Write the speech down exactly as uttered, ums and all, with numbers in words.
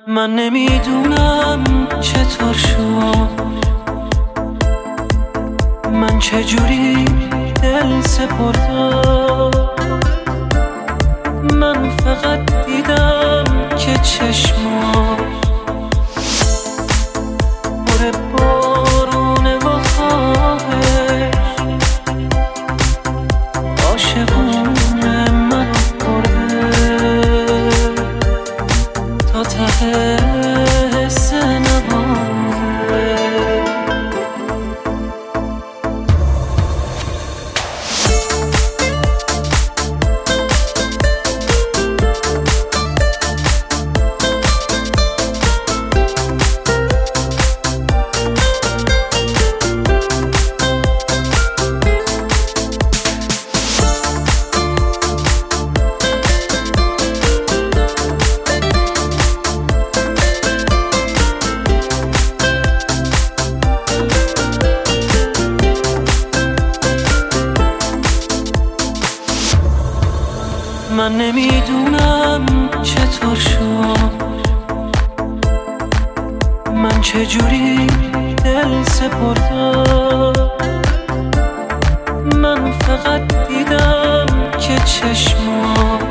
من نمیدونم چطور شد، من چجوری دل سپردم. من فقط دیدم که چشمات پر بارونه و خواهش عاشقونه منو برده تا ته حس نباشه. من نمیدونم چطور شد، من چجوری دل سپردم. من فقط دیدم که چشمات